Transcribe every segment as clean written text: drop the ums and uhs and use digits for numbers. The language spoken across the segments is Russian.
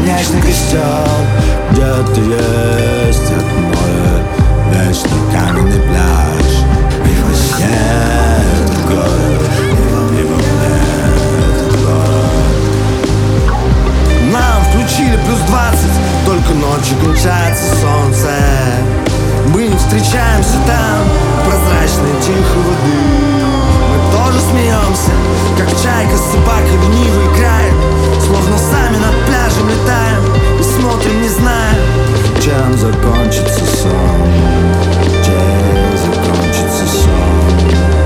бесконечный костер. Где-то есть отмоет вечный каменный пляж. И во сне этот город, и во мне этот город. Нам включили +20, только ночью кончается солнце. Мы не встречаемся там, прозрачной тихой воды. Мы тоже смеемся, как чайка с собакой лениво играет. Словно сами над пляжем летаем и смотрим, не зная, чем закончится сон. Чем закончится сон.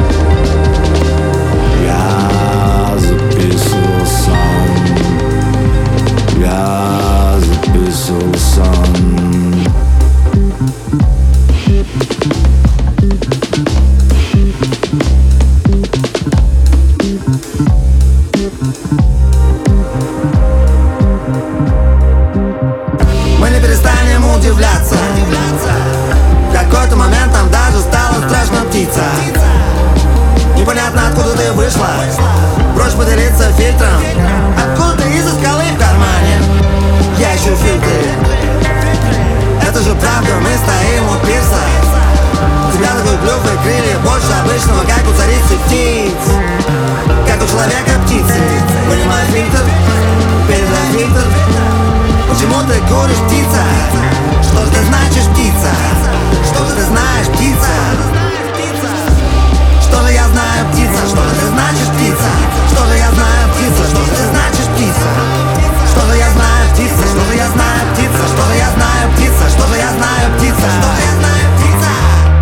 Я записывал сон. Я записывал сон. Мы не перестанем удивляться. В какой-то момент нам даже стала страшна птица. Непонятно, откуда ты вышла. Прочь поделиться фильтром. Откуда ты из-за скалы в кармане? Я ищу фильтры. Это же правда, мы стоим у пирса. У тебя такой клюв и крылья больше обычного, как у царицы птиц. Как у человека птицы. Понимаю фильтр, передай фильтр. Почему ты куришь, птица? Что же ты значишь, птица? Что же ты знаешь, птица? Что же я знаю, птица? Что же ты значишь, птица? Что же я знаю, птица? Что же ты значишь, птица? Что же я знаю, птица? Что же я знаю, птица? Что же я знаю, птица? Что же я знаю, птица? Что же я знаю, птица?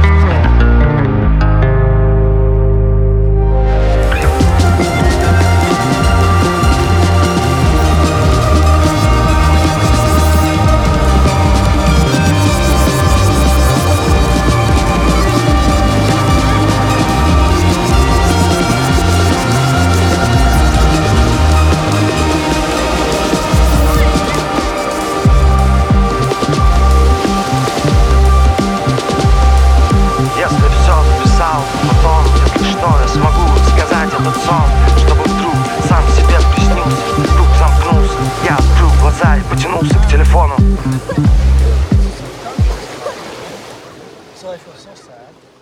Чтобы вдруг сам себе приснился, вдруг замкнулся. Я открыл глаза и потянулся к телефону. So I feel so sad.